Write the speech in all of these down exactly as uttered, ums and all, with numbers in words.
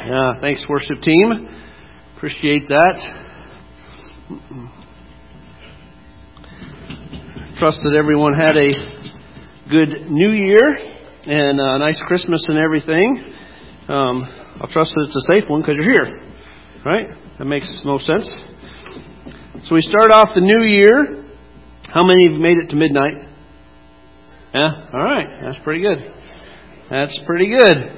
Yeah, thanks, worship team. Appreciate that. Trust that everyone had a good New Year and a nice Christmas and everything. Um, I'll trust that it's a safe one because you're here, right? That makes no sense. So we start off the new year. How many of you made it to midnight? Yeah, all right. That's pretty good. That's pretty good.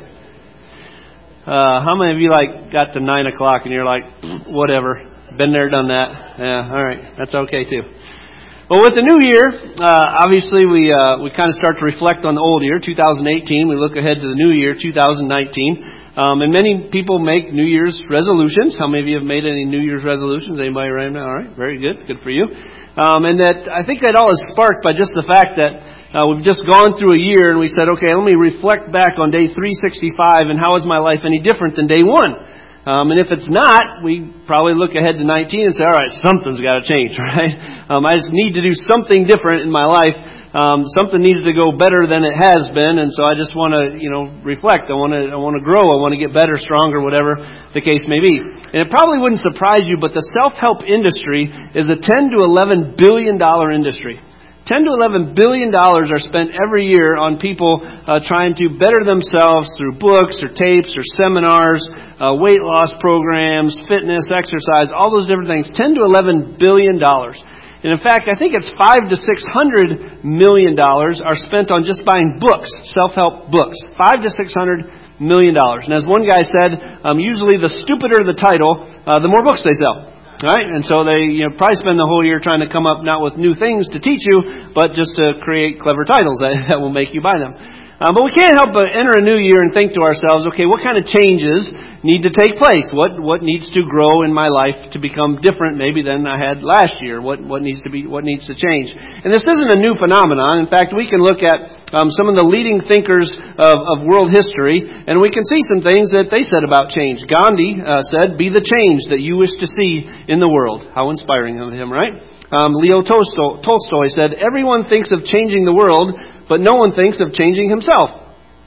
Uh, how many of you like got to nine o'clock and you're like, whatever, been there, done that? Yeah, all right. That's okay too. Well, with the new year, uh, obviously we uh, we kind of start to reflect on the old year, two thousand eighteen. We look ahead to the new year, two thousand nineteen. Um, and many people make New Year's resolutions. How many of you have made any New Year's resolutions? Anybody right now? All right, very good. Good for you. Um, and that I think that all is sparked by just the fact that uh, we've just gone through a year and we said, okay, let me reflect back on day three sixty-five and how is my life any different than day one? Um, and if it's not, we probably look ahead to nineteen and say, all right, something's got to change, right? Um, I just need to do something different in my life. Um, something needs to go better than it has been, and so I just want to, you know, reflect. I want to, I want to grow. I want to get better, stronger, whatever the case may be. And it probably wouldn't surprise you, but the self-help industry is a ten to eleven billion dollar industry. ten to eleven billion dollars are spent every year on people uh, trying to better themselves through books or tapes or seminars, uh, weight loss programs, fitness, exercise, all those different things. ten to eleven billion dollars. And in fact, I think it's five to six hundred million dollars are spent on just buying books, self-help books. Five to six hundred million dollars. And as one guy said, um, usually the stupider the title, uh, the more books they sell. Right? And so they you know, probably spend the whole year trying to come up not with new things to teach you, but just to create clever titles that, that will make you buy them. Um, but we can't help but enter a new year and think to ourselves, okay, what kind of changes need to take place? What what needs to grow in my life to become different maybe than I had last year? What what needs to be what needs to change? And this isn't a new phenomenon. In fact, we can look at um, some of the leading thinkers of, of world history, and we can see some things that they said about change. Gandhi uh, said, "Be the change that you wish to see in the world." How inspiring of him, right? Um, Leo Tolstoy, Tolstoy said, "Everyone thinks of changing the world, but no one thinks of changing himself."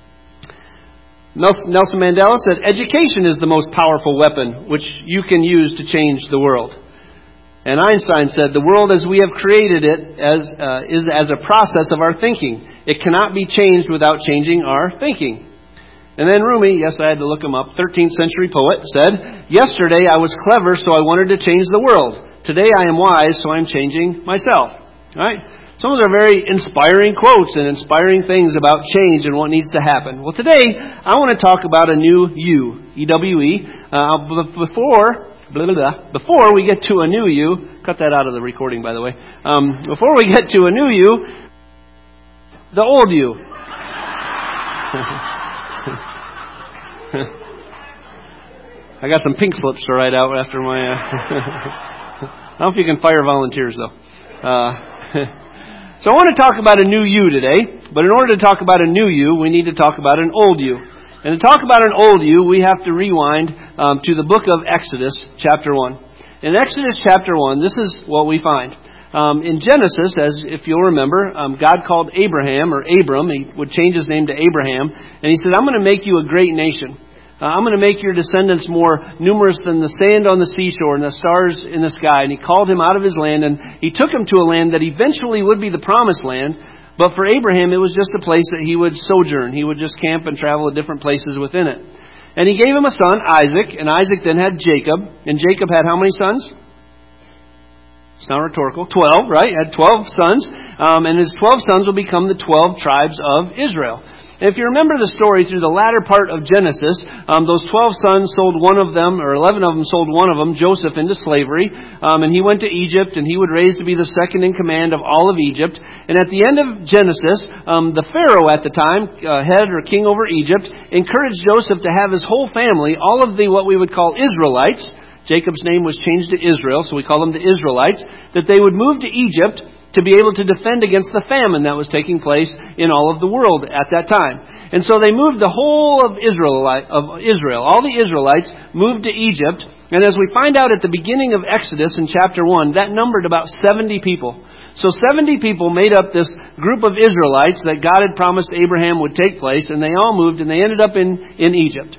Nelson Mandela said, "Education is the most powerful weapon which you can use to change the world." And Einstein said, "The world as we have created it as uh, is as a process of our thinking. It cannot be changed without changing our thinking." And then Rumi, yes, I had to look him up, thirteenth century poet, said, "Yesterday I was clever, so I wanted to change the world. Today I am wise, so I'm changing myself." All right? Some of those are very inspiring quotes and inspiring things about change and what needs to happen. Well, today, I want to talk about a new you, E W E. Uh, but before, blah, blah, blah, before we get to a new you, cut that out of the recording, by the way. Um, before we get to a new you, the old you. I got some pink slips to write out after my... Uh, I don't know if you can fire volunteers, though. Uh, So I want to talk about a new you today, but in order to talk about a new you, we need to talk about an old you. And to talk about an old you, we have to rewind um, to the book of Exodus, chapter one. In Exodus chapter one, this is what we find. Um, in Genesis, as if you'll remember, um, God called Abraham, or Abram, he would change his name to Abraham, and he said, "I'm going to make you a great nation. Uh, I'm going to make your descendants more numerous than the sand on the seashore and the stars in the sky." And he called him out of his land, and he took him to a land that eventually would be the promised land. But for Abraham, it was just a place that he would sojourn. He would just camp and travel to different places within it. And he gave him a son, Isaac, and Isaac then had Jacob. And Jacob had how many sons? It's not rhetorical. Twelve, right? He had twelve sons. Um, and his twelve sons will become the twelve tribes of Israel. If you remember the story through the latter part of Genesis, um, those twelve sons sold one of them, or eleven of them sold one of them, Joseph, into slavery. Um, and he went to Egypt, and he would raise to be the second in command of all of Egypt. And at the end of Genesis, um, the Pharaoh at the time, uh, head or king over Egypt, encouraged Joseph to have his whole family, all of the what we would call Israelites. Jacob's name was changed to Israel, so we call them the Israelites, that they would move to Egypt to be able to defend against the famine that was taking place in all of the world at that time. And so they moved the whole of Israel, of Israel, all the Israelites moved to Egypt. And as we find out at the beginning of Exodus in chapter one, that numbered about seventy people. So seventy people made up this group of Israelites that God had promised Abraham would take place, and they all moved and they ended up in, in Egypt.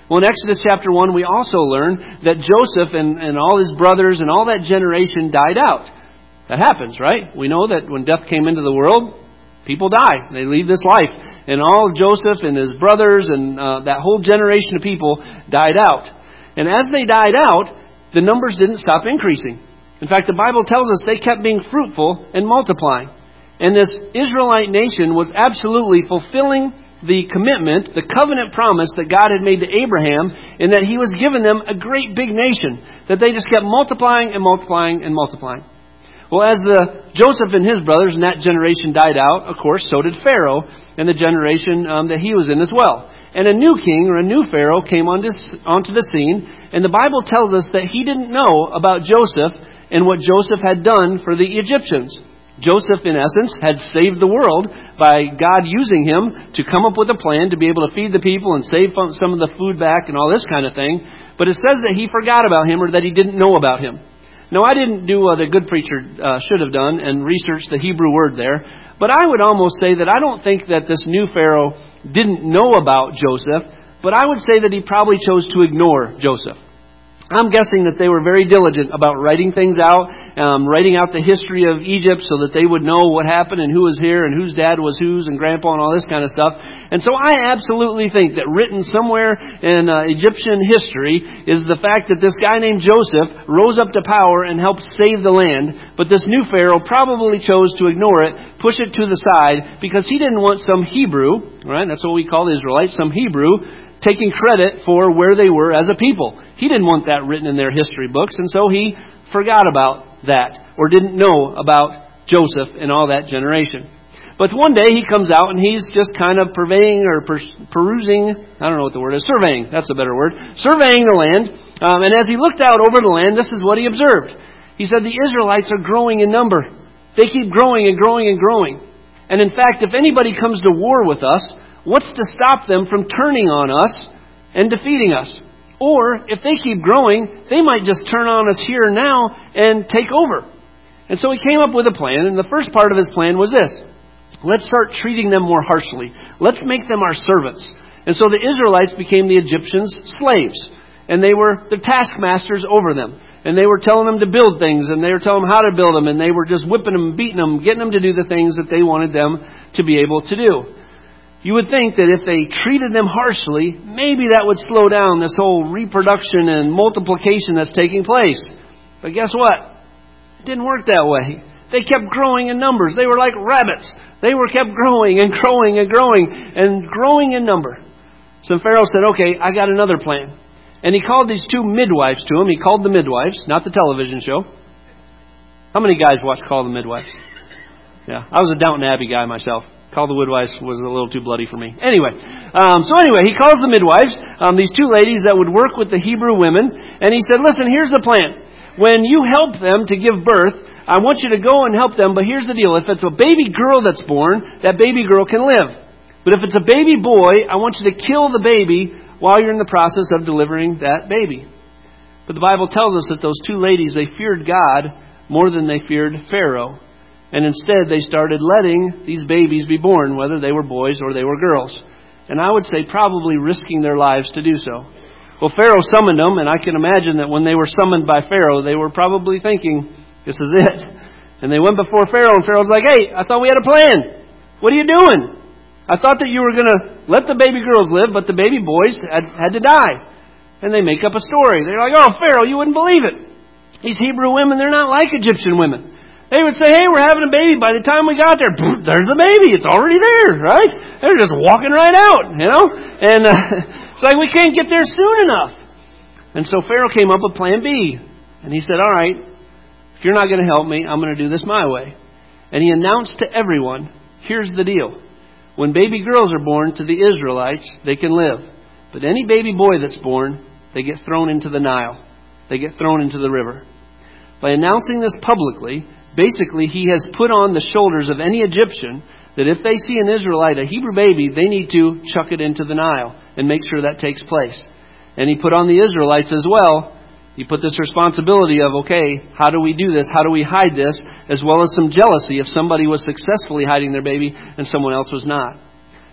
Well, in Exodus chapter one, we also learn that Joseph and, and all his brothers and all that generation died out. That happens, right? We know that when death came into the world, people die. They leave this life. And all of Joseph and his brothers and uh, that whole generation of people died out. And as they died out, the numbers didn't stop increasing. In fact, the Bible tells us they kept being fruitful and multiplying. And this Israelite nation was absolutely fulfilling the commitment, the covenant promise that God had made to Abraham, in that He was giving them a great big nation, that they just kept multiplying and multiplying and multiplying. Well, as the Joseph and his brothers and that generation died out, of course, so did Pharaoh and the generation um, that he was in as well. And a new king or a new Pharaoh came onto, onto the scene, and the Bible tells us that he didn't know about Joseph and what Joseph had done for the Egyptians. Joseph, in essence, had saved the world by God using him to come up with a plan to be able to feed the people and save some of the food back and all this kind of thing. But it says that he forgot about him, or that he didn't know about him. Now, I didn't do what a good preacher uh, should have done and research the Hebrew word there. But I would almost say that I don't think that this new Pharaoh didn't know about Joseph, but I would say that he probably chose to ignore Joseph. I'm guessing that they were very diligent about writing things out, um, writing out the history of Egypt so that they would know what happened and who was here and whose dad was whose and grandpa and all this kind of stuff. And so I absolutely think that written somewhere in uh, Egyptian history is the fact that this guy named Joseph rose up to power and helped save the land. But this new Pharaoh probably chose to ignore it, push it to the side, because he didn't want some Hebrew, right? That's what we call the Israelites, some Hebrew, taking credit for where they were as a people. He didn't want that written in their history books, and so he forgot about that, or didn't know about Joseph and all that generation. But one day he comes out and he's just kind of purveying or per- perusing, I don't know what the word is, surveying, that's a better word, surveying the land. Um, and as he looked out over the land, this is what he observed. He said, the Israelites are growing in number. They keep growing and growing and growing. And in fact, if anybody comes to war with us, what's to stop them from turning on us and defeating us? Or, if they keep growing, they might just turn on us here and now and take over. And so he came up with a plan, and the first part of his plan was this. Let's start treating them more harshly. Let's make them our servants. And so the Israelites became the Egyptians' slaves. And they were the taskmasters over them. And they were telling them to build things, and they were telling them how to build them, and they were just whipping them, beating them, getting them to do the things that they wanted them to be able to do. You would think that if they treated them harshly, maybe that would slow down this whole reproduction and multiplication that's taking place. But guess what? It didn't work that way. They kept growing in numbers. They were like rabbits. They were kept growing and growing and growing and growing in number. So Pharaoh said, okay, I got another plan. And he called these two midwives to him. He called the midwives, not the television show. How many guys watch Call the Midwives? Yeah, I was a Downton Abbey guy myself. Call the Midwives was a little too bloody for me. Anyway, um, so anyway, he calls the midwives, um, these two ladies that would work with the Hebrew women, and he said, listen, here's the plan. When you help them to give birth, I want you to go and help them, but here's the deal. If it's a baby girl that's born, that baby girl can live. But if it's a baby boy, I want you to kill the baby while you're in the process of delivering that baby. But the Bible tells us that those two ladies, they feared God more than they feared Pharaoh. And instead, they started letting these babies be born, whether they were boys or they were girls. And I would say probably risking their lives to do so. Well, Pharaoh summoned them, and I can imagine that when they were summoned by Pharaoh, they were probably thinking, this is it. And they went before Pharaoh, and Pharaoh's like, hey, I thought we had a plan. What are you doing? I thought that you were going to let the baby girls live, but the baby boys had, had to die. And they make up a story. They're like, oh, Pharaoh, you wouldn't believe it. These Hebrew women, they're not like Egyptian women. They would say, hey, we're having a baby. By the time we got there, boom, there's a baby. It's already there, right? They're just walking right out, you know? And uh, it's like, we can't get there soon enough. And so Pharaoh came up with plan B. And he said, all right, if you're not going to help me, I'm going to do this my way. And he announced to everyone, here's the deal. When baby girls are born to the Israelites, they can live. But any baby boy that's born, they get thrown into the Nile. They get thrown into the river. By announcing this publicly, basically, he has put on the shoulders of any Egyptian that if they see an Israelite, a Hebrew baby, they need to chuck it into the Nile and make sure that takes place. And he put on the Israelites as well. He put this responsibility of, okay, how do we do this? How do we hide this? As well as some jealousy if somebody was successfully hiding their baby and someone else was not.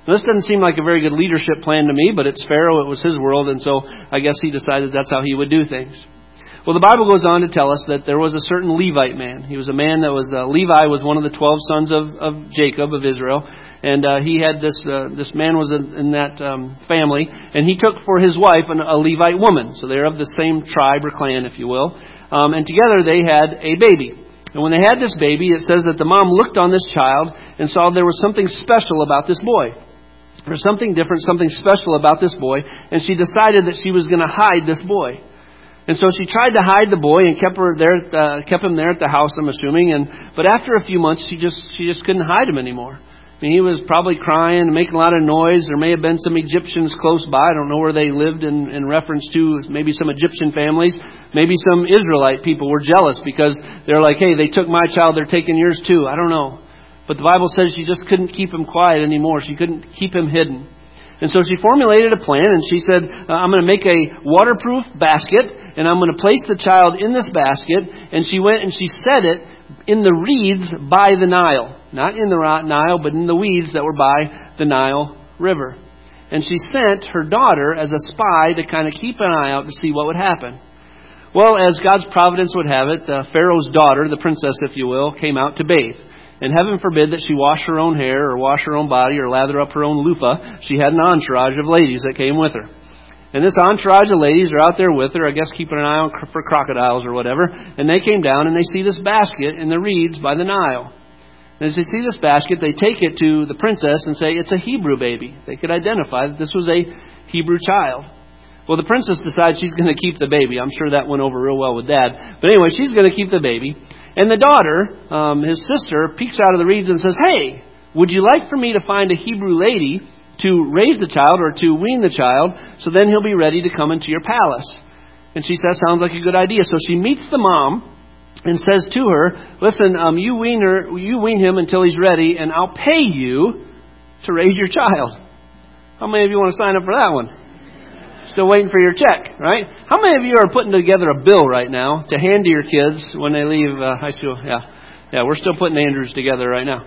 Now, this doesn't seem like a very good leadership plan to me, but it's Pharaoh. It was his world, and so I guess he decided that's how he would do things. Well, the Bible goes on to tell us that there was a certain Levite man. He was a man that was, uh, Levi was one of the twelve sons of, of Jacob, of Israel. And uh, he had this, uh, this man was in, in that um, family, and he took for his wife an, a Levite woman. So they're of the same tribe or clan, if you will. Um, and together they had a baby. And when they had this baby, it says that the mom looked on this child and saw there was something special about this boy. There was something different, something special about this boy. And she decided that she was going to hide this boy. And so she tried to hide the boy and kept her there, uh, kept him there at the house, I'm assuming. And but after a few months, she just she just couldn't hide him anymore. I mean, he was probably crying and making a lot of noise. There may have been some Egyptians close by. I don't know where they lived in, in reference to maybe some Egyptian families. Maybe some Israelite people were jealous because they're like, hey, they took my child, they're taking yours too. I don't know. But the Bible says she just couldn't keep him quiet anymore. She couldn't keep him hidden. And so she formulated a plan, and she said, I'm going to make a waterproof basket, and I'm going to place the child in this basket. And she went and she set it in the reeds by the Nile. Not in the Nile, but in the weeds that were by the Nile River. And she sent her daughter as a spy to kind of keep an eye out to see what would happen. Well, as God's providence would have it, uh, Pharaoh's daughter, the princess, if you will, came out to bathe. And heaven forbid that she wash her own hair or wash her own body or lather up her own loofah. She had an entourage of ladies that came with her. And this entourage of ladies are out there with her, I guess keeping an eye on for crocodiles or whatever. And they came down and they see this basket in the reeds by the Nile. And as they see this basket, they take it to the princess and say, it's a Hebrew baby. They could identify that this was a Hebrew child. Well, the princess decides she's going to keep the baby. I'm sure that went over real well with Dad. But anyway, she's going to keep the baby. And the daughter, um, his sister, peeks out of the reeds and says, hey, would you like for me to find a Hebrew lady to raise the child or to wean the child, so then he'll be ready to come into your palace? And she says, sounds like a good idea. So she meets the mom and says to her, listen, um, you wean her, you wean him until he's ready, and I'll pay you to raise your child. How many of you want to sign up for that one? Still waiting for your check, right? How many of you are putting together a bill right now to hand to your kids when they leave uh, high school? Yeah, yeah, we're still putting Andrews together right now.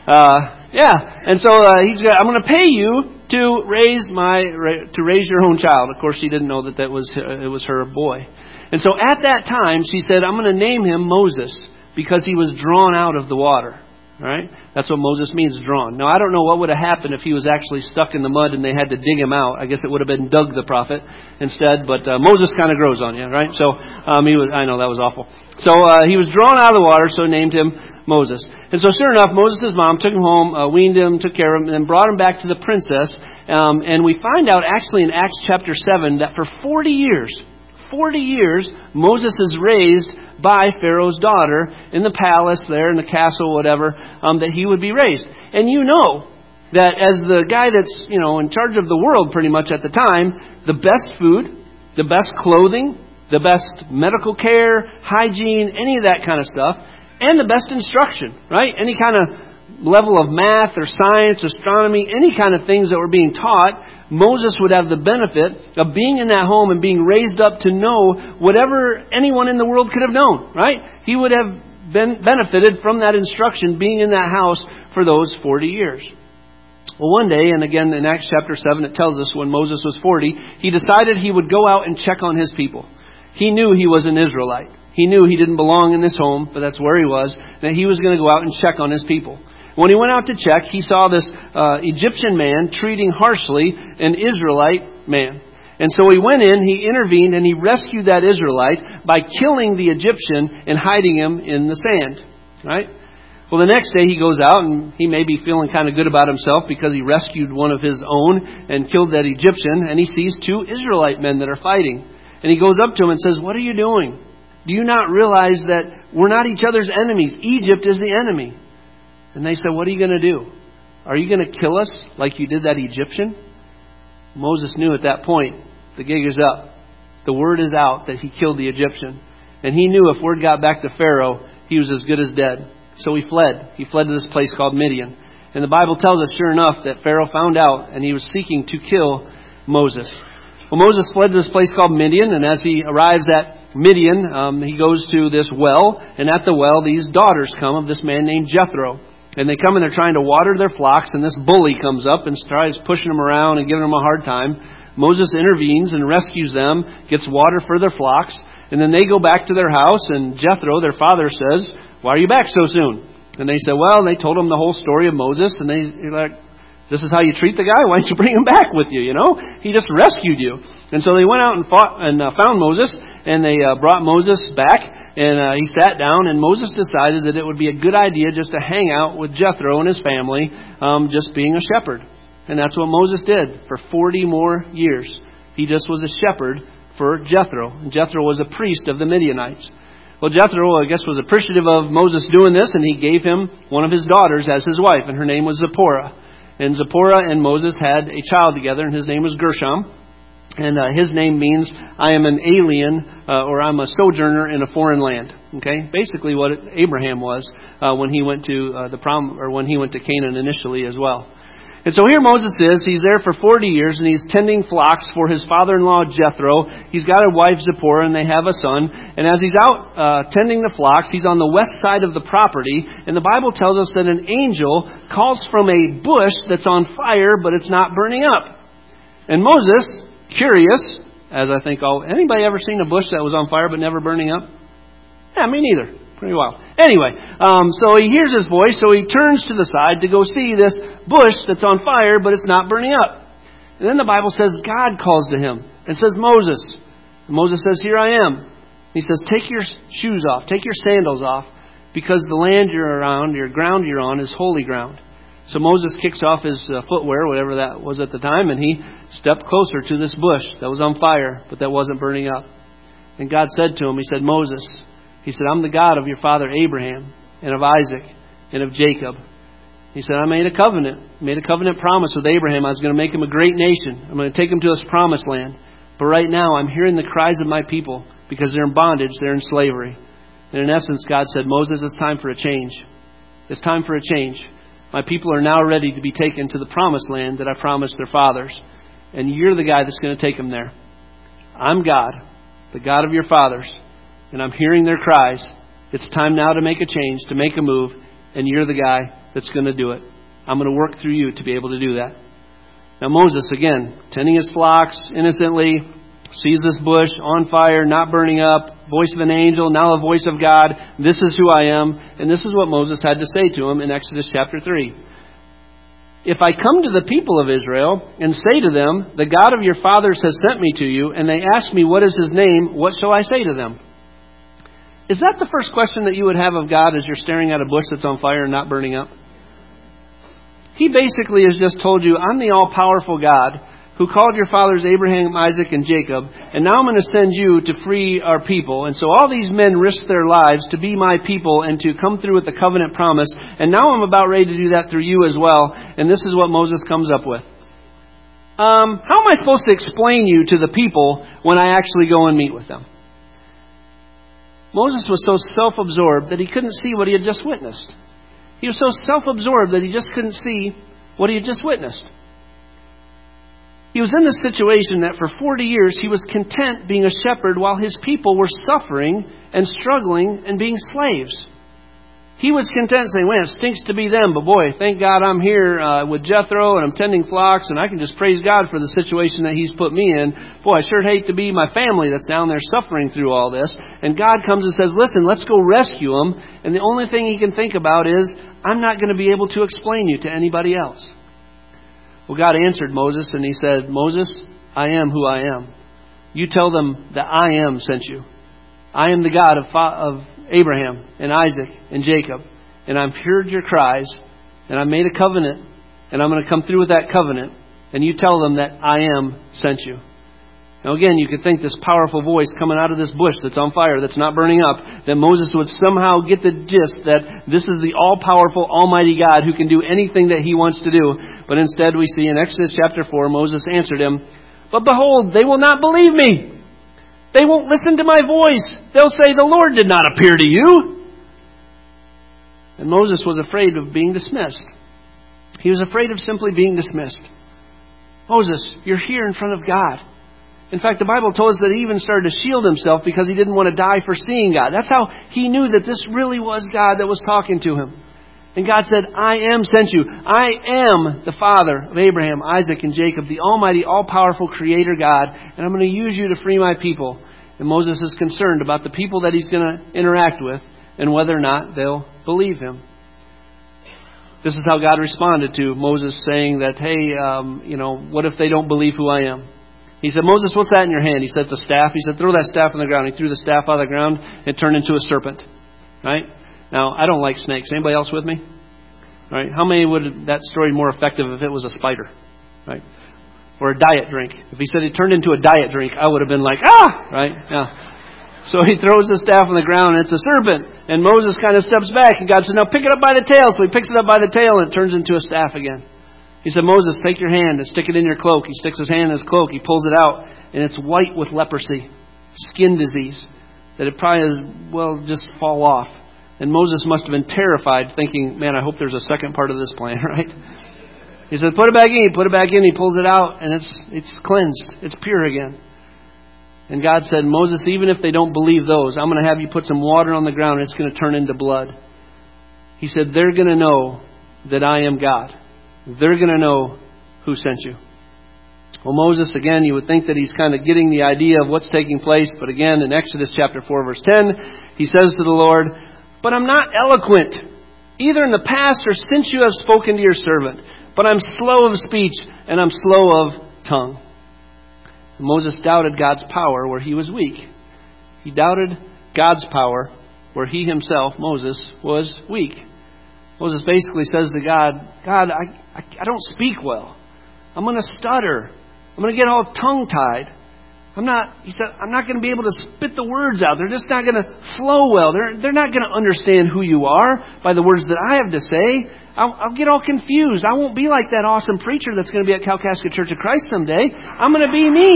Uh, yeah, and so uh, he's got. I'm going to pay you to raise my to raise your own child. Of course, she didn't know that that was uh, it was her boy. And so at that time, she said, "I'm going to name him Moses because he was drawn out of the water." Right? That's what Moses means, drawn. Now, I don't know what would have happened if he was actually stuck in the mud and they had to dig him out. I guess it would have been Doug the prophet instead. But uh, Moses kind of grows on you, right? So um, he was. I know that was awful. So uh, he was drawn out of the water, so named him Moses. And so sure enough, Moses' mom took him home, uh, weaned him, took care of him, and then brought him back to the princess. Um, and we find out actually in Acts chapter seven that for forty years, forty years, Moses is raised by Pharaoh's daughter in the palace there, in the castle, whatever, um, that he would be raised. And you know that as the guy that's, you know, in charge of the world pretty much at the time, the best food, the best clothing, the best medical care, hygiene, any of that kind of stuff, and the best instruction, right? Any kind of level of math or science, astronomy, any kind of things that were being taught, Moses would have the benefit of being in that home and being raised up to know whatever anyone in the world could have known, right? He would have been benefited from that instruction being in that house for those forty years. Well, one day, and again in Acts chapter seven, it tells us when Moses was forty, he decided he would go out and check on his people. He knew he was an Israelite. He knew he didn't belong in this home, but that's where he was, that he was going to go out and check on his people. When he went out to check, he saw this uh, Egyptian man treating harshly an Israelite man. And so he went in, he intervened, and he rescued that Israelite by killing the Egyptian and hiding him in the sand. Right? Well, the next day he goes out, and he may be feeling kind of good about himself because he rescued one of his own and killed that Egyptian, and he sees two Israelite men that are fighting. And he goes up to him and says, "What are you doing? Do you not realize that we're not each other's enemies? Egypt is the enemy." And they said, "What are you going to do? Are you going to kill us like you did that Egyptian?" Moses knew at that point, the gig is up. The word is out that he killed the Egyptian. And he knew if word got back to Pharaoh, he was as good as dead. So he fled. He fled to this place called Midian. And the Bible tells us, sure enough, that Pharaoh found out and he was seeking to kill Moses. Well, Moses fled to this place called Midian. And as he arrives at Midian, um, he goes to this well. And at the well, these daughters come of this man named Jethro. And they come and they're trying to water their flocks, and this bully comes up and tries pushing them around and giving them a hard time. Moses intervenes and rescues them, gets water for their flocks, and then they go back to their house, and Jethro, their father, says, "Why are you back so soon?" And they said, well, and they told him the whole story of Moses, and they, they're like, "This is how you treat the guy? Why don't you bring him back with you, you know? He just rescued you." And so they went out and fought and uh, found Moses, and they uh, brought Moses back, and uh, he sat down, and Moses decided that it would be a good idea just to hang out with Jethro and his family, um, just being a shepherd. And that's what Moses did for forty more years. He just was a shepherd for Jethro. And Jethro was a priest of the Midianites. Well, Jethro, I guess, was appreciative of Moses doing this, and he gave him one of his daughters as his wife, and her name was Zipporah. And Zipporah and Moses had a child together, and his name was Gershom. And uh, his name means, "I am an alien," uh, or "I'm a sojourner in a foreign land." Okay, basically what Abraham was uh, when he went to uh, the prom, or when he went to Canaan initially as well. And so here Moses is. He's there for forty years, and he's tending flocks for his father-in-law Jethro. He's got a wife Zipporah, and they have a son. And as he's out uh, tending the flocks, he's on the west side of the property. And the Bible tells us that an angel calls from a bush that's on fire, but it's not burning up. And Moses, curious, as I think all anybody ever seen a bush that was on fire but never burning up? Yeah, me neither. Pretty wild. Anyway, um, so he hears his voice, so he turns to the side to go see this bush that's on fire, but it's not burning up. And then the Bible says God calls to him and says, "Moses." And Moses says, "Here I am." He says, "Take your shoes off, take your sandals off, because the land you're around, your ground you're on, is holy ground." So Moses kicks off his uh, footwear, whatever that was at the time, and he stepped closer to this bush that was on fire, but that wasn't burning up. And God said to him, He said, "Moses," He said, "I'm the God of your father Abraham, and of Isaac, and of Jacob." He said, "I made a covenant, made a covenant promise with Abraham. I was going to make him a great nation. I'm going to take him to this promised land. But right now I'm hearing the cries of my people because they're in bondage, they're in slavery." And in essence, God said, "Moses, it's time for a change. It's time for a change. My people are now ready to be taken to the promised land that I promised their fathers. And you're the guy that's going to take them there. I'm God, the God of your fathers. And I'm hearing their cries. It's time now to make a change, to make a move. And you're the guy that's going to do it. I'm going to work through you to be able to do that." Now Moses, again, tending his flocks innocently, sees this bush on fire, not burning up, voice of an angel, now the voice of God. This is who I am. And this is what Moses had to say to him in Exodus chapter three. "If I come to the people of Israel and say to them, 'The God of your fathers has sent me to you,' and they ask me, 'What is his name?' what shall I say to them?" Is that the first question that you would have of God as you're staring at a bush that's on fire and not burning up? He basically has just told you, "I'm the all-powerful God who called your fathers Abraham, Isaac, and Jacob, and now I'm going to send you to free our people. And so all these men risked their lives to be my people and to come through with the covenant promise, and now I'm about ready to do that through you as well." And this is what Moses comes up with. Um, how am I supposed to explain you to the people when I actually go and meet with them? Moses was so self-absorbed that he couldn't see what he had just witnessed. He was so self-absorbed that he just couldn't see what he had just witnessed. He was in this situation that for forty years he was content being a shepherd while his people were suffering and struggling and being slaves. He was content saying, "Man, it stinks to be them, but boy, thank God I'm here uh, with Jethro and I'm tending flocks and I can just praise God for the situation that He's put me in. Boy, I sure hate to be my family that's down there suffering through all this." And God comes and says, "Listen, let's go rescue them." And the only thing he can think about is, "I'm not going to be able to explain you to anybody else." Well, God answered Moses and He said, "Moses, I am who I am. You tell them that I am sent you. I am the God of, of Abraham and Isaac and Jacob. And I've heard your cries. And I made a covenant. And I'm going to come through with that covenant. And you tell them that I am sent you." Now again, you could think this powerful voice coming out of this bush that's on fire, that's not burning up, that Moses would somehow get the gist that this is the all-powerful, almighty God who can do anything that He wants to do. But instead we see in Exodus chapter four, Moses answered him, "But behold, they will not believe me. They won't listen to my voice. They'll say, 'The Lord did not appear to you.'" And Moses was afraid of being dismissed. He was afraid of simply being dismissed. Moses, you're here in front of God. In fact, the Bible told us that he even started to shield himself because he didn't want to die for seeing God. That's how he knew that this really was God that was talking to him. And God said, I am sent you. I am the Father of Abraham, Isaac, and Jacob, the Almighty, all-powerful Creator God, and I'm going to use you to free my people. And Moses is concerned about the people that he's going to interact with and whether or not they'll believe him. This is how God responded to Moses saying that, hey, um, you know, what if they don't believe who I am? He said, Moses, what's that in your hand? He said, it's a staff. He said, throw that staff on the ground. He threw the staff out of the ground. It turned into a serpent. Right? Now, I don't like snakes. Anybody else with me? All right. How many would that story more effective if it was a spider? Right? Or a diet drink. If he said it turned into a diet drink, I would have been like, ah! Right? Yeah. So he throws the staff on the ground and it's a serpent. And Moses kind of steps back and God said, now pick it up by the tail. So he picks it up by the tail and it turns into a staff again. He said, Moses, take your hand and stick it in your cloak. He sticks his hand in his cloak. He pulls it out and it's white with leprosy, skin disease, that it probably, well, just fall off. And Moses must have been terrified, thinking, man, I hope there's a second part of this plan, right? He said, put it back in. He put it back in. He pulls it out, and it's it's cleansed. It's pure again. And God said, Moses, even if they don't believe those, I'm going to have you put some water on the ground, and it's going to turn into blood. He said, they're going to know that I am God. They're going to know who sent you. Well, Moses, again, you would think that he's kind of getting the idea of what's taking place. But again, in Exodus chapter four, verse ten, he says to the Lord, but I'm not eloquent, either in the past or since you have spoken to your servant. But I'm slow of speech and I'm slow of tongue. And Moses doubted God's power where he was weak. He doubted God's power where he himself, Moses, was weak. Moses basically says to God, God, I, I, I don't speak well. I'm going to stutter. I'm going to get all tongue-tied. I'm not, he said, I'm not going to be able to spit the words out. They're just not going to flow well. They're, they're not going to understand who you are by the words that I have to say. I'll, I'll get all confused. I won't be like that awesome preacher that's going to be at Kalkaska Church of Christ someday. I'm going to be me.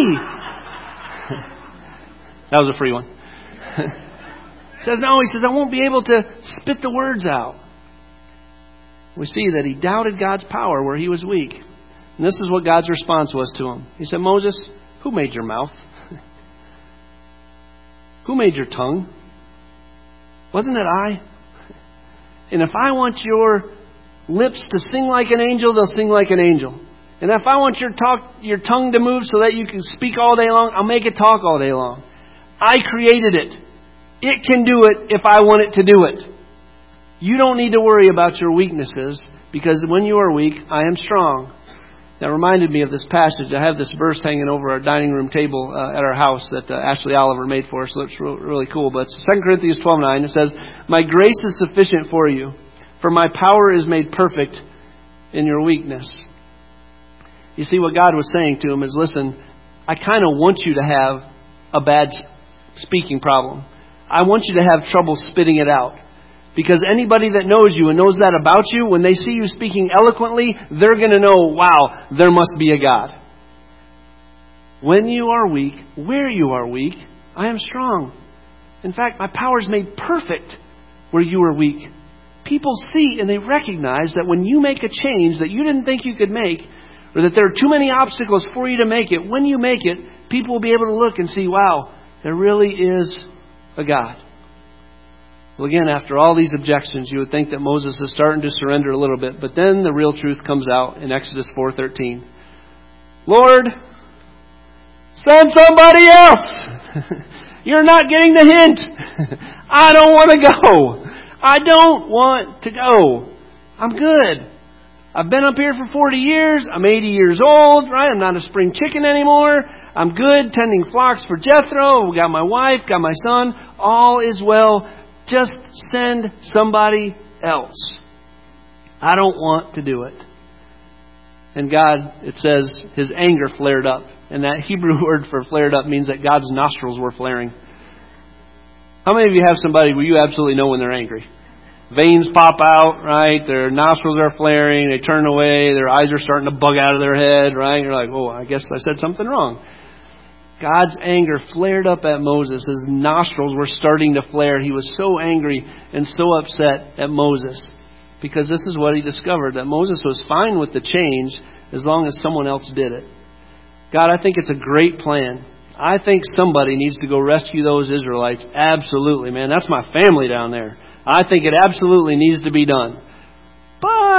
That was a free one. He says, no, he says, I won't be able to spit the words out. We see that he doubted God's power where he was weak. And this is what God's response was to him. He said, Moses, who made your mouth? Who made your tongue? Wasn't it I? And if I want your lips to sing like an angel, they'll sing like an angel. And if I want your talk, your tongue to move so that you can speak all day long, I'll make it talk all day long. I created it. It can do it if I want it to do it. You don't need to worry about your weaknesses, because when you are weak, I am strong. That reminded me of this passage. I have this verse hanging over our dining room table uh, at our house that uh, Ashley Oliver made for us. So it's re- really cool. But it's Second Corinthians twelve nine. It says, my grace is sufficient for you, for my power is made perfect in your weakness. You see, what God was saying to him is, listen, I kind of want you to have a bad speaking problem. I want you to have trouble spitting it out. Because anybody that knows you and knows that about you, when they see you speaking eloquently, they're going to know, wow, there must be a God. When you are weak, where you are weak, I am strong. In fact, my power is made perfect where you are weak. People see and they recognize that when you make a change that you didn't think you could make, or that there are too many obstacles for you to make it, when you make it, people will be able to look and see, wow, there really is a God. Well, again, after all these objections, you would think that Moses is starting to surrender a little bit. But then the real truth comes out in Exodus four thirteen. Lord, send somebody else. You're not getting the hint. I don't want to go. I don't want to go. I'm good. I've been up here for forty years. I'm eighty years old, right? I'm not a spring chicken anymore. I'm good tending flocks for Jethro. We got my wife, got my son. All is well. Just send somebody else. I don't want to do it. And God, it says, his anger flared up. And that Hebrew word for flared up means that God's nostrils were flaring. How many of you have somebody where you absolutely know when they're angry? Veins pop out, right? Their nostrils are flaring. They turn away. Their eyes are starting to bug out of their head, right? You're like, oh, I guess I said something wrong. God's anger flared up at Moses. His nostrils were starting to flare. He was so angry and so upset at Moses, because this is what he discovered, that Moses was fine with the change as long as someone else did it. God, I think it's a great plan. I think somebody needs to go rescue those Israelites. Absolutely, man. That's my family down there. I think it absolutely needs to be done.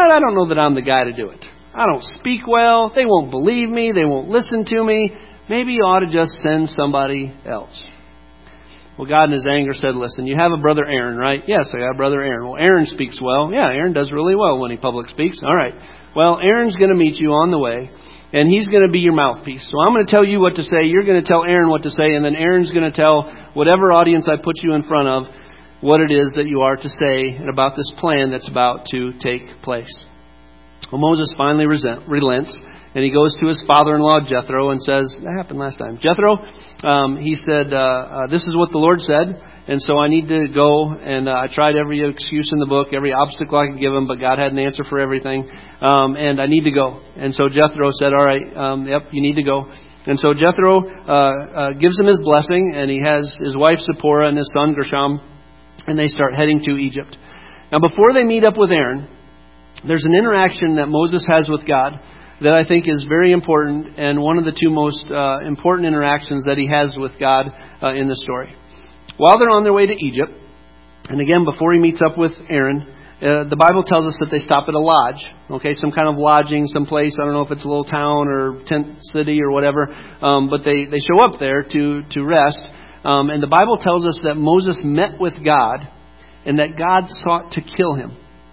what? I don't know that I'm the guy to do it. I don't speak well. They won't believe me. They won't listen to me. Maybe you ought to just send somebody else. Well, God in His anger said, listen, you have a brother Aaron, right? Yes, I got a brother Aaron. Well, Aaron speaks well. Yeah, Aaron does really well when he public speaks. All right. Well, Aaron's going to meet you on the way, and he's going to be your mouthpiece. So I'm going to tell you what to say. You're going to tell Aaron what to say, and then Aaron's going to tell whatever audience I put you in front of what it is that you are to say and about this plan that's about to take place. Well, Moses finally resent, relents, and he goes to his father-in-law, Jethro, and says, that happened last time. Jethro, um, he said, uh, uh, this is what the Lord said, and so I need to go, and uh, I tried every excuse in the book, every obstacle I could give him, but God had an answer for everything, um, and I need to go. And so Jethro said, all right, um, yep, you need to go. And so Jethro uh, uh, gives him his blessing, and he has his wife Zipporah and his son Gershom, and they start heading to Egypt. Now, before they meet up with Aaron, there's an interaction that Moses has with God that I think is very important, and one of the two most uh, important interactions that he has with God uh, in the story. While they're on their way to Egypt, and again, before he meets up with Aaron, uh, the Bible tells us that they stop at a lodge, okay, some kind of lodging, some place. I don't know if it's a little town or tent city or whatever, um, but they, they show up there to, to rest. Um, and the Bible tells us that Moses met with God and that God sought to kill him.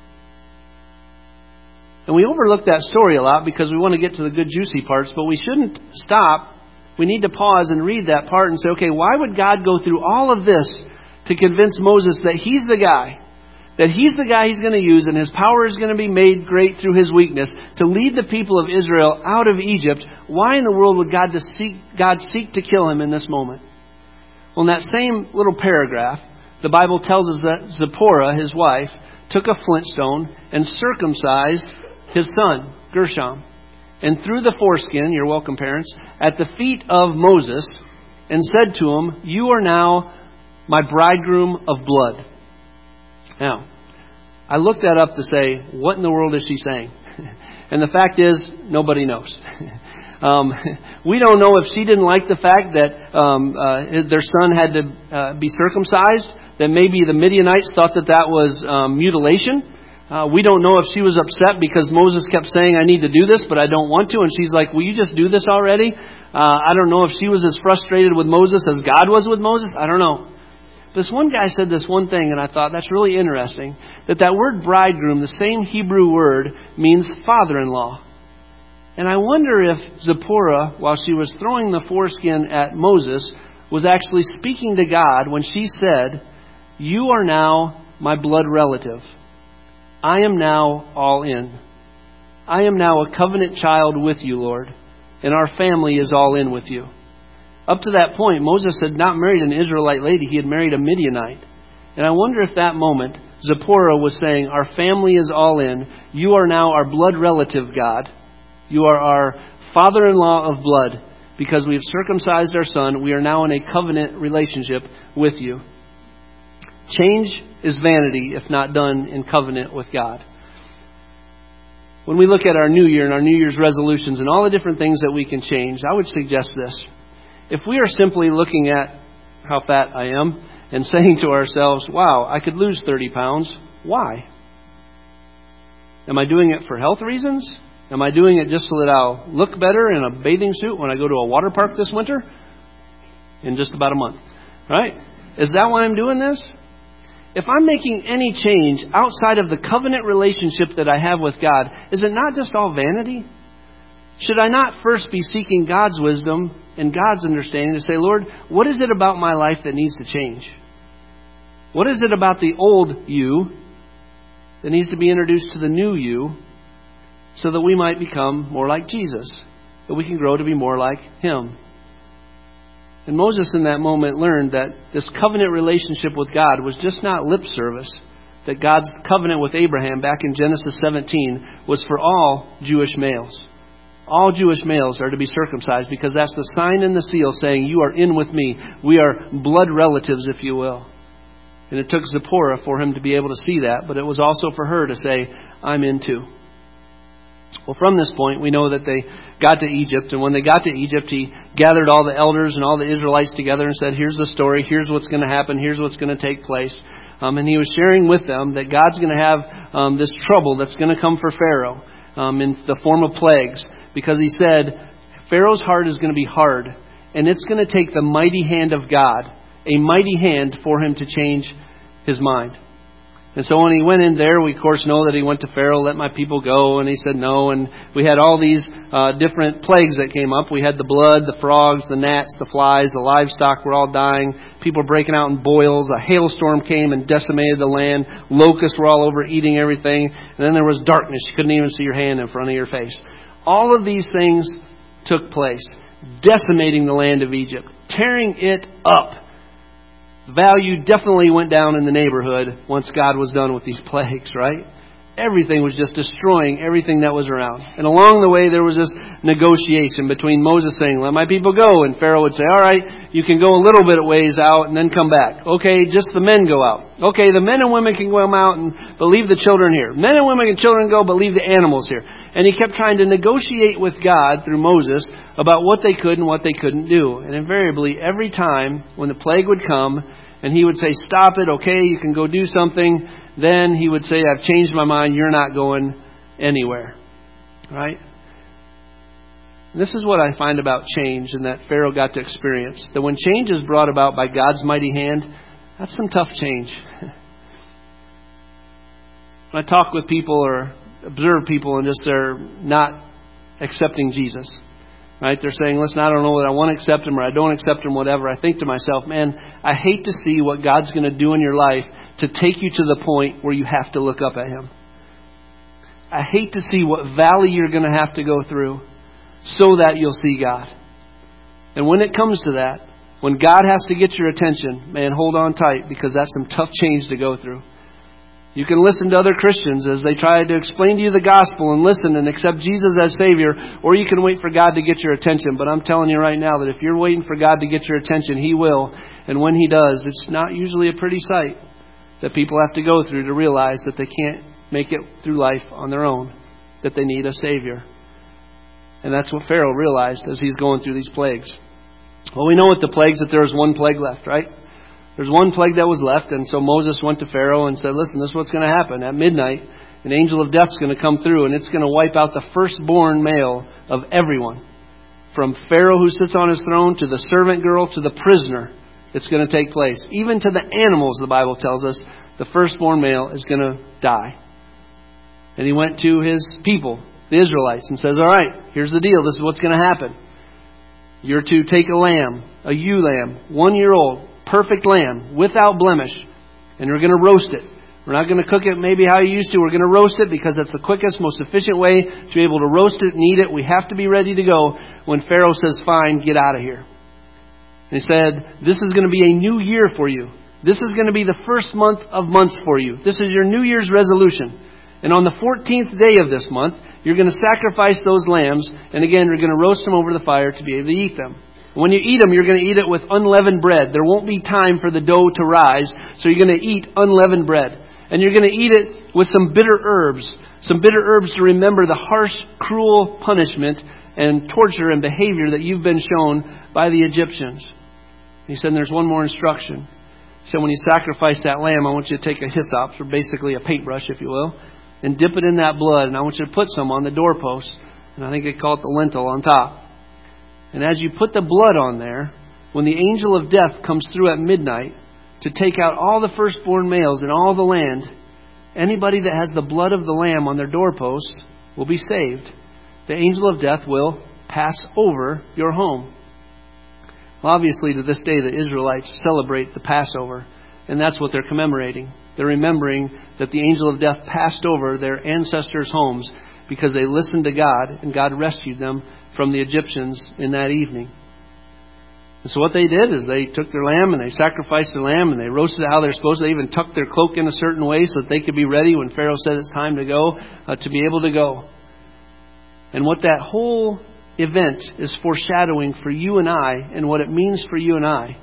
And we overlook that story a lot because we want to get to the good juicy parts, but we shouldn't stop. We need to pause and read that part and say, okay, why would God go through all of this to convince Moses that he's the guy, that he's the guy he's going to use and his power is going to be made great through his weakness to lead the people of Israel out of Egypt? Why in the world would God, to seek, God seek to kill him in this moment? Well, in that same little paragraph, the Bible tells us that Zipporah, his wife, took a flintstone and circumcised his son, Gershom, and threw the foreskin, you're welcome parents, at the feet of Moses and said to him, you are now my bridegroom of blood. Now, I looked that up to say, what in the world is she saying? And the fact is, nobody knows. Um, we don't know if she didn't like the fact that um, uh, their son had to uh, be circumcised, that maybe the Midianites thought that that was um, mutilation. Uh, we don't know if she was upset because Moses kept saying, I need to do this, but I don't want to. And she's like, will you just do this already? Uh, I don't know if she was as frustrated with Moses as God was with Moses. I don't know. This one guy said this one thing, and I thought that's really interesting, that that word bridegroom, the same Hebrew word, means father-in-law. And I wonder if Zipporah, while she was throwing the foreskin at Moses, was actually speaking to God when she said, you are now my blood relative. I am now all in. I am now a covenant child with you, Lord, and our family is all in with you. Up to that point, Moses had not married an Israelite lady. He had married a Midianite. And I wonder if that moment, Zipporah was saying, our family is all in. You are now our blood relative, God. You are our father-in-law of blood. Because we've circumcised our son, we are now in a covenant relationship with you. Change is vanity if not done in covenant with God. When we look at our new year and our New Year's resolutions and all the different things that we can change, I would suggest this. If we are simply looking at how fat I am and saying to ourselves, wow, I could lose thirty pounds, why? Am I doing it for health reasons? Am I doing it just so that I'll look better in a bathing suit when I go to a water park this winter? In just about a month. Right? Is that why I'm doing this? If I'm making any change outside of the covenant relationship that I have with God, is it not just all vanity? Should I not first be seeking God's wisdom and God's understanding to say, Lord, what is it about my life that needs to change? What is it about the old you that needs to be introduced to the new you so that we might become more like Jesus, that we can grow to be more like Him? And Moses in that moment learned that this covenant relationship with God was just not lip service. That God's covenant with Abraham back in Genesis seventeen was for all Jewish males. All Jewish males are to be circumcised because that's the sign and the seal saying, you are in with me. We are blood relatives, if you will. And it took Zipporah for him to be able to see that, but it was also for her to say, I'm in too. Well, from this point, we know that they got to Egypt. And when they got to Egypt, he gathered all the elders and all the Israelites together and said, here's the story. Here's what's going to happen. Here's what's going to take place. Um, and he was sharing with them that God's going to have um, this trouble that's going to come for Pharaoh um, in the form of plagues. Because he said, Pharaoh's heart is going to be hard. And it's going to take the mighty hand of God, a mighty hand, for him to change his mind. And so when he went in there, we of course know that he went to Pharaoh, let my people go, and he said no. And we had all these uh, different plagues that came up. We had the blood, the frogs, the gnats, the flies, the livestock were all dying. People were breaking out in boils. A hailstorm came and decimated the land. Locusts were all over eating everything. And then there was darkness. You couldn't even see your hand in front of your face. All of these things took place, decimating the land of Egypt, tearing it up. Value definitely went down in the neighborhood once God was done with these plagues, right? Everything was just destroying everything that was around. And along the way, there was this negotiation between Moses saying, let my people go. And Pharaoh would say, all right, you can go a little bit of ways out and then come back. Okay, just the men go out. Okay, the men and women can go out, and but leave the children here. Men and women and children go, but leave the animals here. And he kept trying to negotiate with God through Moses about what they could and what they couldn't do. And invariably, every time when the plague would come and he would say, stop it, okay, you can go do something, then he would say, I've changed my mind, you're not going anywhere. Right? And this is what I find about change and that Pharaoh got to experience. That when change is brought about by God's mighty hand, that's some tough change. When I talk with people or observe people and just they're not accepting Jesus, right? They're saying, listen, I don't know whether I want to accept Him or I don't accept Him, whatever. I think to myself, man, I hate to see what God's going to do in your life to take you to the point where you have to look up at Him. I hate to see what valley you're going to have to go through so that you'll see God. And when it comes to that, when God has to get your attention, man, hold on tight, because that's some tough change to go through. You can listen to other Christians as they try to explain to you the gospel and listen and accept Jesus as Savior, or you can wait for God to get your attention. But I'm telling you right now that if you're waiting for God to get your attention, He will. And when He does, it's not usually a pretty sight that people have to go through to realize that they can't make it through life on their own, that they need a Savior. And that's what Pharaoh realized as he's going through these plagues. Well, we know with the plagues that there was one plague left, right? There's one plague that was left, and so Moses went to Pharaoh and said, listen, this is what's going to happen. At midnight, an angel of death is going to come through, and it's going to wipe out the firstborn male of everyone. From Pharaoh who sits on his throne, to the servant girl, to the prisoner. It's going to take place. Even to the animals, the Bible tells us, the firstborn male is going to die. And he went to his people, the Israelites, and says, all right, here's the deal. This is what's going to happen. You're to take a lamb, a ewe lamb, one year old, perfect lamb, without blemish, and you're going to roast it. We're not going to cook it maybe how you used to. We're going to roast it because that's the quickest, most efficient way to be able to roast it and eat it. We have to be ready to go when Pharaoh says, fine, get out of here. And he said, this is going to be a new year for you. This is going to be the first month of months for you. This is your New Year's resolution. And on the fourteenth day of this month, you're going to sacrifice those lambs. And again, you're going to roast them over the fire to be able to eat them. When you eat them, you're going to eat it with unleavened bread. There won't be time for the dough to rise. So you're going to eat unleavened bread. And you're going to eat it with some bitter herbs. Some bitter herbs to remember the harsh, cruel punishment and torture and behavior that you've been shown by the Egyptians. He said, there's one more instruction. He said, when you sacrifice that lamb, I want you to take a hyssop, or basically a paintbrush, if you will, and dip it in that blood. And I want you to put some on the doorpost. And I think they call it the lintel on top. And as you put the blood on there, when the angel of death comes through at midnight to take out all the firstborn males in all the land, anybody that has the blood of the lamb on their doorpost will be saved. The angel of death will pass over your home. Well, obviously, to this day, the Israelites celebrate the Passover, and that's what they're commemorating. They're remembering that the angel of death passed over their ancestors' homes because they listened to God, and God rescued them from the Egyptians in that evening. And so what they did is they took their lamb and they sacrificed their lamb and they roasted it how they're supposed to. They even tucked their cloak in a certain way so that they could be ready when Pharaoh said it's time to go, uh, to be able to go. And what that whole event is foreshadowing for you and I, and what it means for you and I,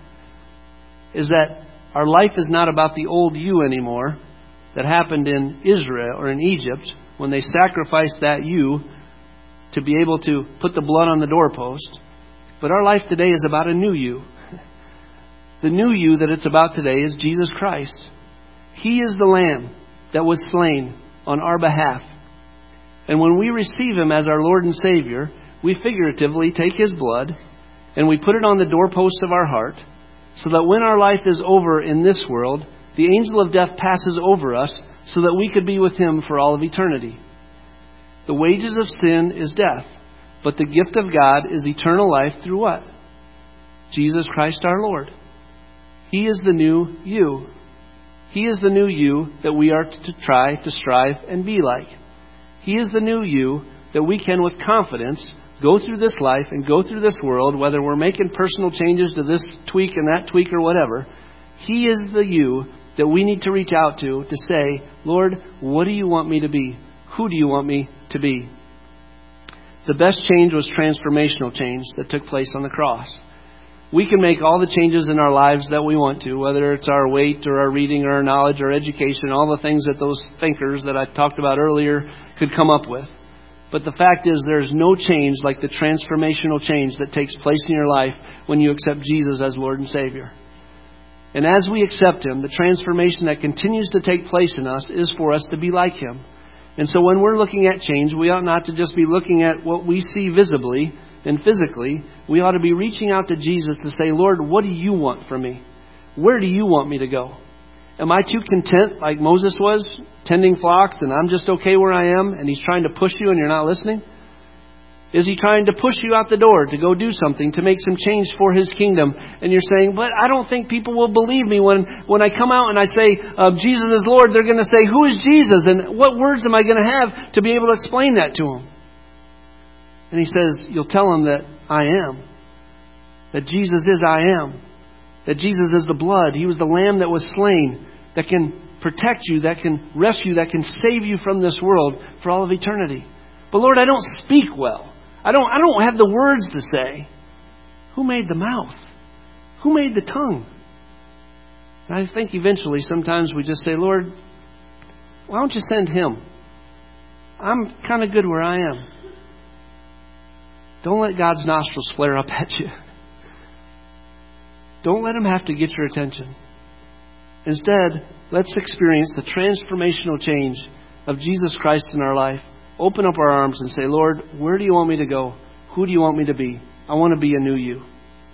is that our life is not about the old you anymore that happened in Israel or in Egypt when they sacrificed that ewe to be able to put the blood on the doorpost. But our life today is about a new you. The new you that it's about today is Jesus Christ. He is the Lamb that was slain on our behalf. And when we receive Him as our Lord and Savior, we figuratively take His blood and we put it on the doorpost of our heart, so that when our life is over in this world, the angel of death passes over us so that we could be with Him for all of eternity. The wages of sin is death, but the gift of God is eternal life through what? Jesus Christ our Lord. He is the new you. He is the new you that we are to try to strive and be like. He is the new you that we can with confidence go through this life and go through this world, whether we're making personal changes to this tweak and that tweak or whatever. He is the you that we need to reach out to to say, Lord, what do you want me to be? Who do you want me to be? The best change was transformational change that took place on the cross. We can make all the changes in our lives that we want to, whether it's our weight or our reading or our knowledge or education, all the things that those thinkers that I talked about earlier could come up with. But the fact is, there's no change like the transformational change that takes place in your life when you accept Jesus as Lord and Savior. And as we accept Him, the transformation that continues to take place in us is for us to be like Him. And so when we're looking at change, we ought not to just be looking at what we see visibly and physically. We ought to be reaching out to Jesus to say, Lord, what do you want from me? Where do you want me to go? Am I too content like Moses was, tending flocks, and I'm just okay where I am, and He's trying to push you and you're not listening? Is He trying to push you out the door to go do something, to make some change for His kingdom? And you're saying, but I don't think people will believe me when, when I come out and I say, uh, Jesus is Lord. They're going to say, who is Jesus? And what words am I going to have to be able to explain that to them? And He says, you'll tell them that I am. That Jesus is I am. That Jesus is the blood. He was the Lamb that was slain, that can protect you, that can rescue, that can save you from this world for all of eternity. But Lord, I don't speak well. I don't, I don't have the words to say. Who made the mouth? Who made the tongue? And I think eventually sometimes we just say, Lord, why don't you send Him? I'm kind of good where I am. Don't let God's nostrils flare up at you. Don't let Him have to get your attention. Instead, let's experience the transformational change of Jesus Christ in our life. Open up our arms and say, Lord, where do you want me to go? Who do you want me to be? I want to be a new you.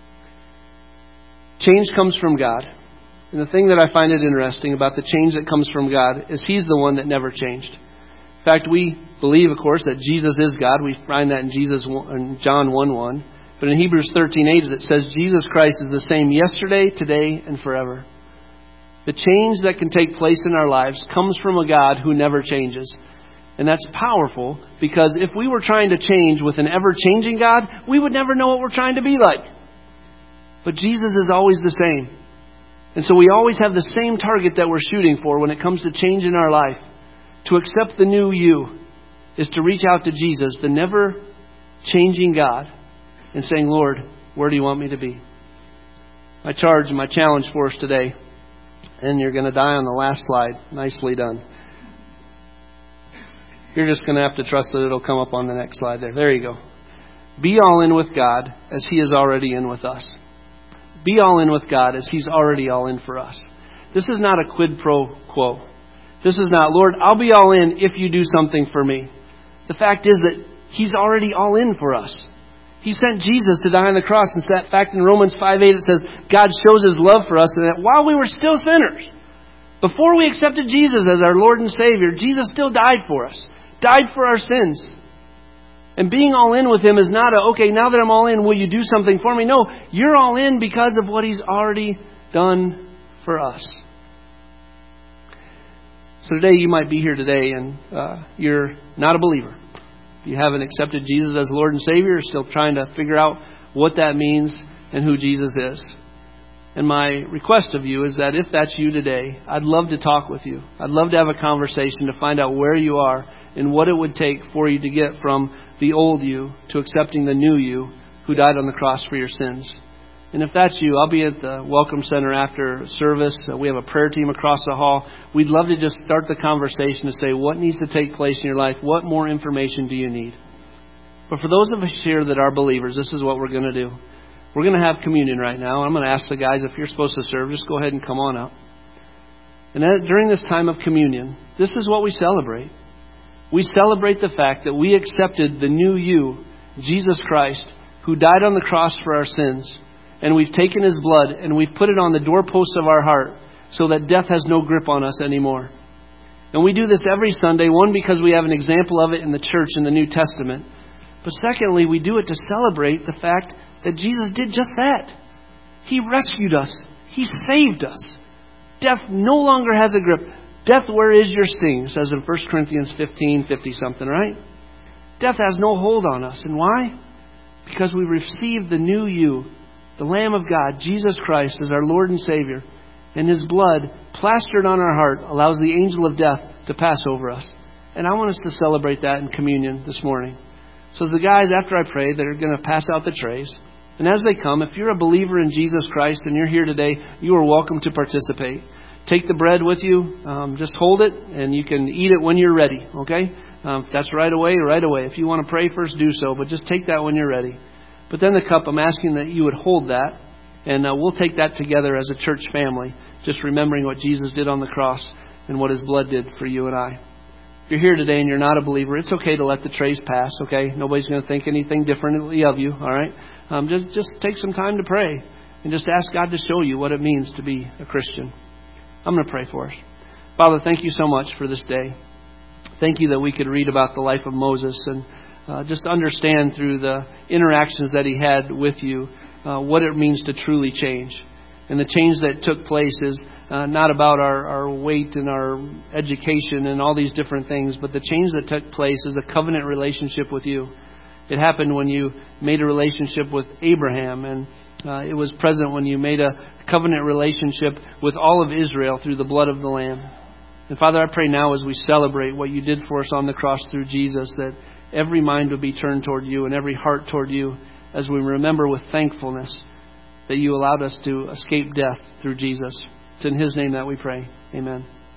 Change comes from God. And the thing that I find it interesting about the change that comes from God is He's the one that never changed. In fact, we believe, of course, that Jesus is God. We find that in Jesus in John one one. But in Hebrews thirteen eight, it says Jesus Christ is the same yesterday, today, and forever. The change that can take place in our lives comes from a God who never changes. And that's powerful, because if we were trying to change with an ever-changing God, we would never know what we're trying to be like. But Jesus is always the same. And so we always have the same target that we're shooting for when it comes to change in our life. To accept the new you is to reach out to Jesus, the never-changing God, and saying, Lord, where do you want me to be? My charge and my challenge for us today, and you're going to die on the last slide. Nicely done. You're just going to have to trust that it'll come up on the next slide there. There you go. Be all in with God as He is already in with us. Be all in with God as He's already all in for us. This is not a quid pro quo. This is not, Lord, I'll be all in if you do something for me. The fact is that He's already all in for us. He sent Jesus to die on the cross. And in fact, in Romans five eight, it says, God shows His love for us, and that while we were still sinners, before we accepted Jesus as our Lord and Savior, Jesus still died for us. Died for our sins. And being all in with Him is not a, okay, now that I'm all in, will you do something for me? No, you're all in because of what He's already done for us. So today you might be here today and uh, you're not a believer. You haven't accepted Jesus as Lord and Savior. You're still trying to figure out what that means and who Jesus is. And my request of you is that if that's you today, I'd love to talk with you. I'd love to have a conversation to find out where you are and what it would take for you to get from the old you to accepting the new you who died on the cross for your sins. And if that's you, I'll be at the Welcome Center after service. We have a prayer team across the hall. We'd love to just start the conversation to say what needs to take place in your life. What more information do you need? But for those of us here that are believers, this is what we're going to do. We're going to have communion right now. I'm going to ask the guys, if you're supposed to serve, just go ahead and come on up. And that, during this time of communion, this is what we celebrate. We celebrate the fact that we accepted the new you, Jesus Christ, who died on the cross for our sins. And we've taken His blood and we've put it on the doorposts of our heart so that death has no grip on us anymore. And we do this every Sunday, one, because we have an example of it in the church in the New Testament. But secondly, we do it to celebrate the fact that Jesus did just that. He rescued us. He saved us. Death no longer has a grip. Death, where is your sting? It says in First Corinthians fifteen, fifty something, right? Death has no hold on us. And why? Because we received the new you, the Lamb of God, Jesus Christ, as our Lord and Savior. And His blood, plastered on our heart, allows the angel of death to pass over us. And I want us to celebrate that in communion this morning. So as the guys, after I pray, they're going to pass out the trays. And as they come, if you're a believer in Jesus Christ and you're here today, you are welcome to participate. Take the bread with you. Um, just hold it, and you can eat it when you're ready. Okay? Um, if that's right away, right away. If you want to pray first, do so. But just take that when you're ready. But then the cup, I'm asking that you would hold that. And uh, we'll take that together as a church family, just remembering what Jesus did on the cross and what His blood did for you and I. If you're here today and you're not a believer, it's okay to let the trays pass, okay? Nobody's going to think anything differently of you, all right? Um, just, just take some time to pray and just ask God to show you what it means to be a Christian. I'm going to pray for us. Father, thank you so much for this day. Thank you that we could read about the life of Moses and uh, just understand through the interactions that he had with you uh, what it means to truly change. And the change that took place is uh, not about our, our weight and our education and all these different things, but the change that took place is a covenant relationship with you. It happened when you made a relationship with Abraham, and uh, it was present when you made a covenant relationship with all of Israel through the blood of the Lamb. And Father, I pray now as we celebrate what you did for us on the cross through Jesus, that every mind would be turned toward you and every heart toward you as we remember with thankfulness that you allowed us to escape death through Jesus. It's in His name that we pray. Amen.